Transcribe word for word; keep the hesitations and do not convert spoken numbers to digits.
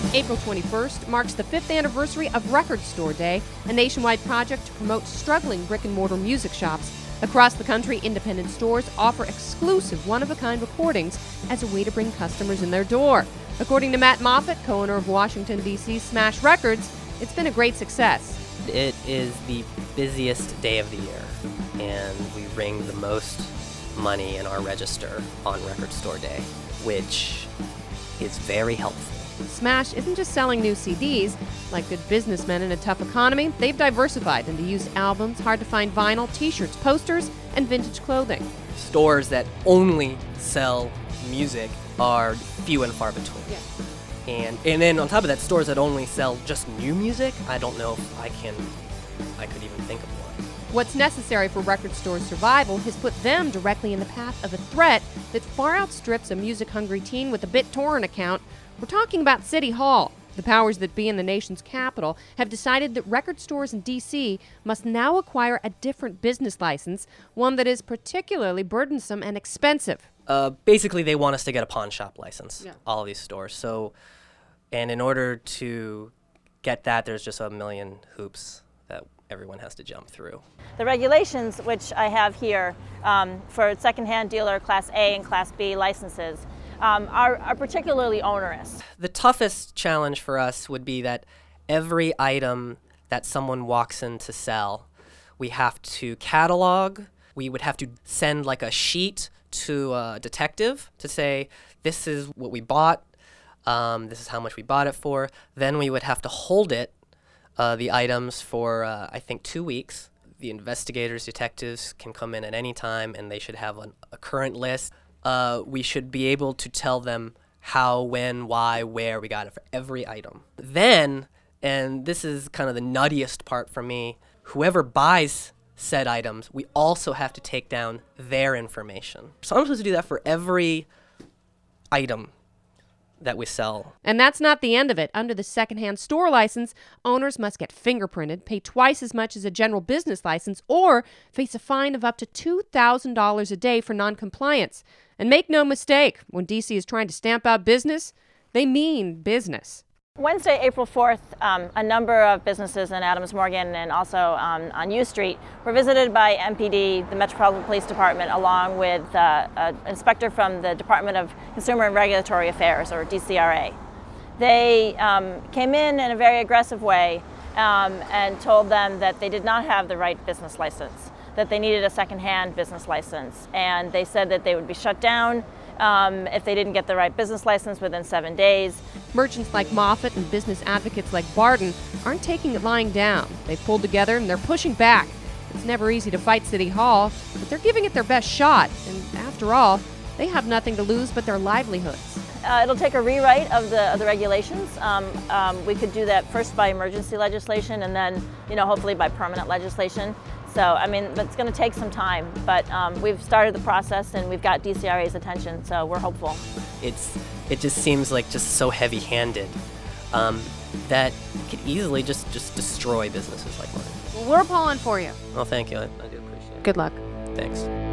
April twenty-first marks the fifth anniversary of Record Store Day, a nationwide project to promote struggling brick-and-mortar music shops. Across the country, independent stores offer exclusive one-of-a-kind recordings as a way to bring customers in their door. According to Matt Moffat, co-owner of Washington, D C Smash Records, it's been a great success. It is the busiest day of the year, and we ring the most money in our register on Record Store Day, which is very helpful. Smash isn't just selling new C Ds. Like good businessmen in a tough economy, they've diversified into used albums, hard-to-find vinyl, t-shirts, posters, and vintage clothing. Stores that only sell music are few and far between. Yeah. And and then on top of that, stores that only sell just new music, I don't know if I can, I could even think of one. What's necessary for record stores' survival has put them directly in the path of a threat that far outstrips a music-hungry teen with a BitTorrent account. We're talking about City Hall. The powers that be in the nation's capital have decided that record stores in D C must now acquire a different business license, one that is particularly burdensome and expensive. Uh, basically, they want us to get a pawn shop license, Yeah. all of these stores. So, and in order to get that, there's just a million hoops that everyone has to jump through. The regulations, which I have here um, for secondhand dealer Class A and Class B licenses, um, are, are particularly onerous. The toughest challenge for us would be that every item that someone walks in to sell, we have to catalog. We would have to send like a sheet to a detective to say, this is what we bought, um, this is how much we bought it for. Then we would have to hold it, uh, the items, for uh, I think two weeks. The investigators, detectives can come in at any time, and they should have an, a current list. Uh, we should be able to tell them how, when, why, where we got it for every item. Then, and this is kind of the nuttiest part for me, whoever buys said items, we also have to take down their information. So I'm supposed to do that for every item that we sell. And that's not the end of it. Under the secondhand store license, owners must get fingerprinted, pay twice as much as a general business license, or face a fine of up to two thousand dollars a day for noncompliance. And make no mistake, when D C is trying to stamp out business, they mean business. Wednesday, April fourth, um, a number of businesses in Adams Morgan and also um, on U Street were visited by M P D, the Metropolitan Police Department, along with uh, an inspector from the Department of Consumer and Regulatory Affairs, or D C R A. They um, came in in a very aggressive way um, and told them that they did not have the right business license, that they needed a second-hand business license, and they said that they would be shut down Um, if they didn't get the right business license within seven days. Merchants like Moffat and business advocates like Barton aren't taking it lying down. They've pulled together and they're pushing back. It's never easy to fight City Hall, but they're giving it their best shot. And after all, they have nothing to lose but their livelihoods. Uh, it'll take a rewrite of the, of the regulations. Um, um, we could do that first by emergency legislation and then, you know, hopefully by permanent legislation. So, I mean, it's going to take some time, but um, we've started the process and we've got D C R A's attention, so we're hopeful. It's it just seems like just so heavy-handed um, that it could easily just, just destroy businesses like mine. Well, we're pulling for you. Well, thank you. I, I do appreciate it. Good luck. Thanks.